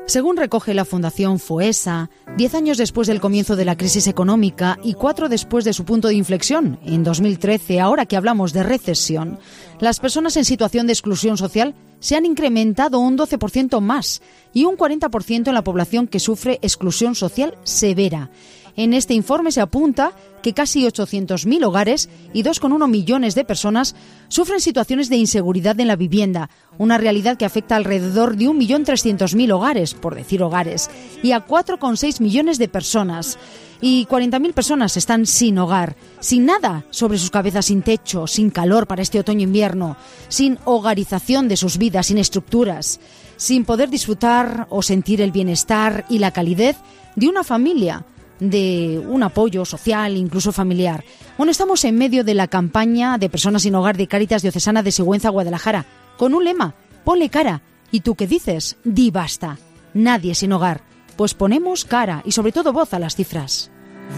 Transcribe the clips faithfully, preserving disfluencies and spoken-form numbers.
Según recoge la Fundación FOESA, diez años después del comienzo de la crisis económica y cuatro después de su punto de inflexión, en dos mil trece, ahora que hablamos de recesión, las personas en situación de exclusión social se han incrementado un doce por ciento más y un cuarenta por ciento en la población que sufre exclusión social severa. En este informe se apunta que casi ochocientos mil hogares y dos coma uno millones de personas sufren situaciones de inseguridad en la vivienda, una realidad que afecta alrededor de un millón trescientos mil hogares, por decir hogares, y a cuatro coma seis millones de personas. Y cuarenta mil personas están sin hogar, sin nada sobre sus cabezas, sin techo, sin calor para este otoño-invierno, sin hogarización de sus vidas, sin estructuras, sin poder disfrutar o sentir el bienestar y la calidez de una familia, de un apoyo social, incluso familiar. Bueno, estamos en medio de la campaña de personas sin hogar de Cáritas Diocesana de Sigüenza, Guadalajara, con un lema: ponle cara. ¿Y tú qué dices? Di basta. Nadie sin hogar. Pues ponemos cara y sobre todo voz a las cifras.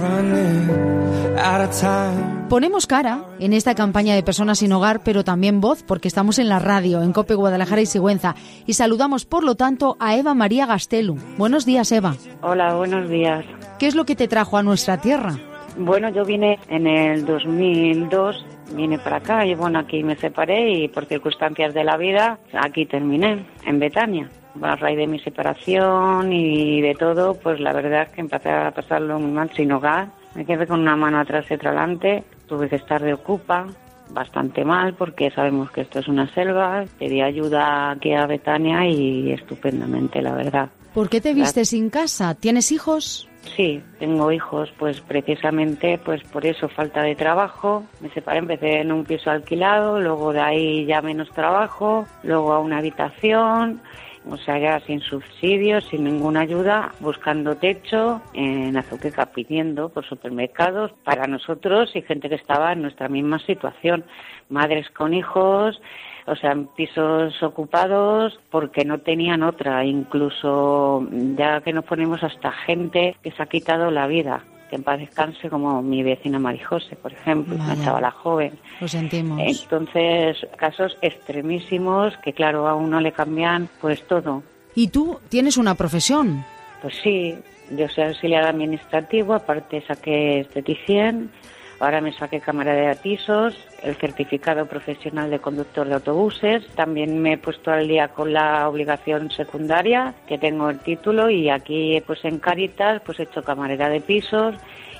Ponemos cara en esta campaña de personas sin hogar, pero también voz, porque estamos en la radio, en COPE Guadalajara y Sigüenza. Y saludamos, por lo tanto, a Eva María Gastelu. Buenos días, Eva. Hola, buenos días. ¿Qué es lo que te trajo a nuestra tierra? Bueno, yo vine en el dos mil dos, vine para acá y bueno, aquí me separé y por circunstancias de la vida, aquí terminé, en Betania. A raíz de mi separación y de todo, pues la verdad es que empecé a pasarlo muy mal sin hogar. Me quedé con una mano atrás y otra adelante. Tuve que estar de ocupa, bastante mal, porque sabemos que esto es una selva. Pedí ayuda aquí a Betania y estupendamente, la verdad. ¿Por qué te viste sin casa? ¿Tienes hijos? Sí, tengo hijos, pues precisamente pues por eso, falta de trabajo. Me separé, empecé en un piso alquilado, luego de ahí ya menos trabajo, luego a una habitación. O sea, ya sin subsidios, sin ninguna ayuda, buscando techo, en Azuqueca, pidiendo por supermercados para nosotros y gente que estaba en nuestra misma situación. Madres con hijos, o sea, en pisos ocupados porque no tenían otra. Incluso ya que nos ponemos hasta gente que se ha quitado la vida. Que en paz descanse, como mi vecina Marijose, por ejemplo, Vaya. Una chavala joven. Lo sentimos. Entonces, casos extremísimos que, claro, a uno le cambian pues todo. ¿Y tú tienes una profesión? Pues sí, yo soy auxiliar administrativo, aparte saqué esteticien, ahora me saqué camarera de pisos, el certificado profesional de conductor de autobuses. También me he puesto al día con la obligación secundaria, que tengo el título, y aquí pues en Cáritas pues he hecho camarera de pisos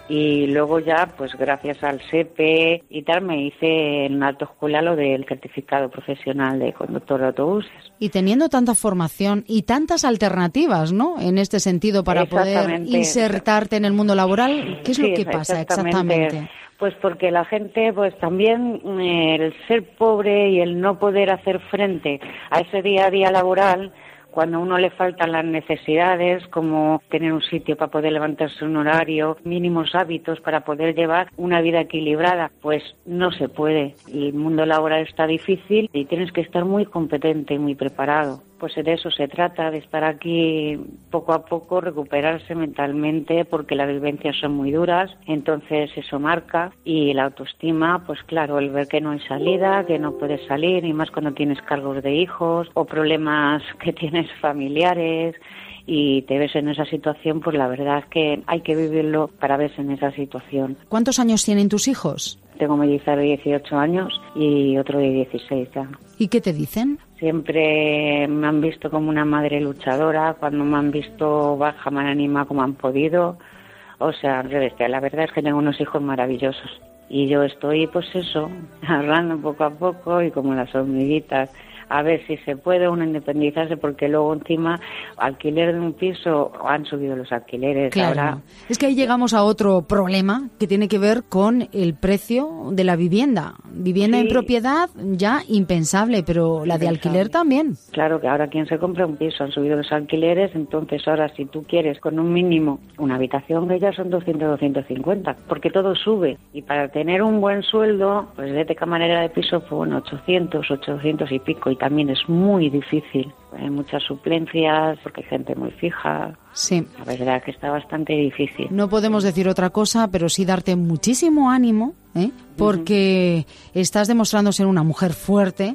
y luego ya pues gracias al S E P E y tal me hice en la autoescuela lo del certificado profesional de conductor de autobuses. Y teniendo tanta formación y tantas alternativas, ¿no?, en este sentido para poder insertarte en el mundo laboral, ¿qué es sí, lo que pasa exactamente? exactamente? Pues porque la gente, pues también eh, el ser pobre y el no poder hacer frente a ese día a día laboral, cuando a uno le faltan las necesidades, como tener un sitio para poder levantarse un horario, mínimos hábitos para poder llevar una vida equilibrada, pues no se puede. El mundo laboral está difícil y tienes que estar muy competente y muy preparado. Pues de eso se trata, de estar aquí poco a poco, recuperarse mentalmente, porque las vivencias son muy duras, entonces eso marca. Y la autoestima, pues claro, el ver que no hay salida, que no puedes salir, y más cuando tienes cargos de hijos o problemas que tienes familiares y te ves en esa situación, pues la verdad es que hay que vivirlo para verse en esa situación. ¿Cuántos años tienen tus hijos? Tengo mellizas de dieciocho años y otro de dieciséis ya. ¿Y qué te dicen? Siempre me han visto como una madre luchadora, cuando me han visto baja, me han animado como han podido. O sea, al revés, la verdad es que tengo unos hijos maravillosos. Y yo estoy, pues eso, ahorrando poco a poco y como las hormiguitas, a ver si se puede uno independizarse, porque luego encima alquiler de un piso, han subido los alquileres. Claro. Ahora, es que ahí llegamos a otro problema que tiene que ver con el precio de la vivienda. Vivienda sí. en propiedad ya impensable, pero la de alquiler también. Claro, que ahora quien se compra un piso, han subido los alquileres, entonces ahora si tú quieres con un mínimo una habitación, que ya son doscientos, doscientos cincuenta, porque todo sube. Y para tener un buen sueldo, pues vete camarera de piso, pues bueno, ochocientos, ochocientos y pico, y también es muy difícil. Hay muchas suplencias porque hay gente muy fija. Sí. La verdad que está bastante difícil. No podemos decir otra cosa, pero sí darte muchísimo ánimo, ¿eh? Porque uh-huh. estás demostrando ser una mujer fuerte,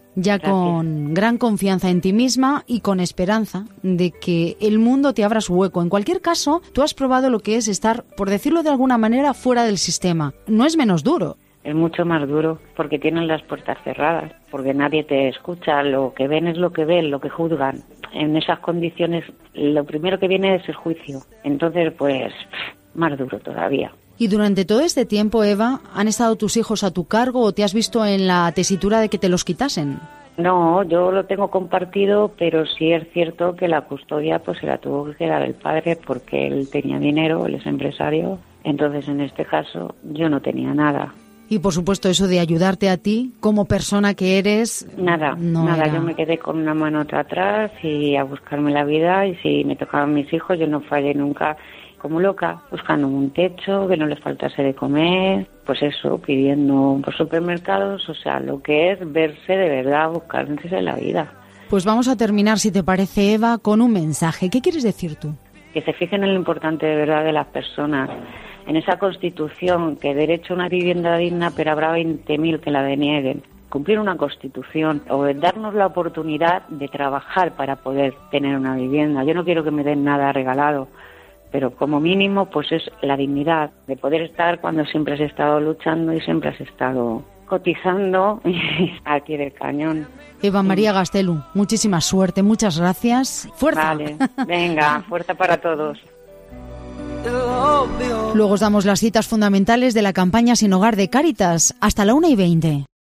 ya Gracias. Con gran confianza en ti misma y con esperanza de que el mundo te abra su hueco. En cualquier caso, tú has probado lo que es estar, por decirlo de alguna manera, fuera del sistema. No es menos duro. Es mucho más duro porque tienen las puertas cerradas, porque nadie te escucha, lo que ven es lo que ven, lo que juzgan. En esas condiciones lo primero que viene es el juicio, entonces pues más duro todavía. Y durante todo este tiempo, Eva, ¿han estado tus hijos a tu cargo o te has visto en la tesitura de que te los quitasen? No, yo lo tengo compartido, pero sí es cierto que la custodia pues se la tuvo que quedar el padre porque él tenía dinero, él es empresario, entonces en este caso yo no tenía nada. Y por supuesto eso de ayudarte a ti como persona que eres... Nada, no nada, era... yo me quedé con una mano atrás y a buscarme la vida y si me tocaban mis hijos yo no fallé nunca como loca, buscando un techo, que no les faltase de comer, pues eso, pidiendo por supermercados, o sea, lo que es verse de verdad, buscarse la vida. Pues vamos a terminar, si te parece, Eva, con un mensaje. ¿Qué quieres decir tú? Que se fijen en lo importante de verdad de las personas, en esa Constitución, que derecho a una vivienda digna, pero habrá veinte mil que la denieguen. Cumplir una Constitución o darnos la oportunidad de trabajar para poder tener una vivienda. Yo no quiero que me den nada regalado, pero como mínimo pues es la dignidad de poder estar cuando siempre has estado luchando y siempre has estado cotizando aquí del cañón. Eva María Gastelu, muchísima suerte, muchas gracias. ¡Fuerza! Vale, venga, fuerza para todos. Luego os damos las citas fundamentales de la campaña Sin Hogar de Cáritas. Hasta la una y veinte.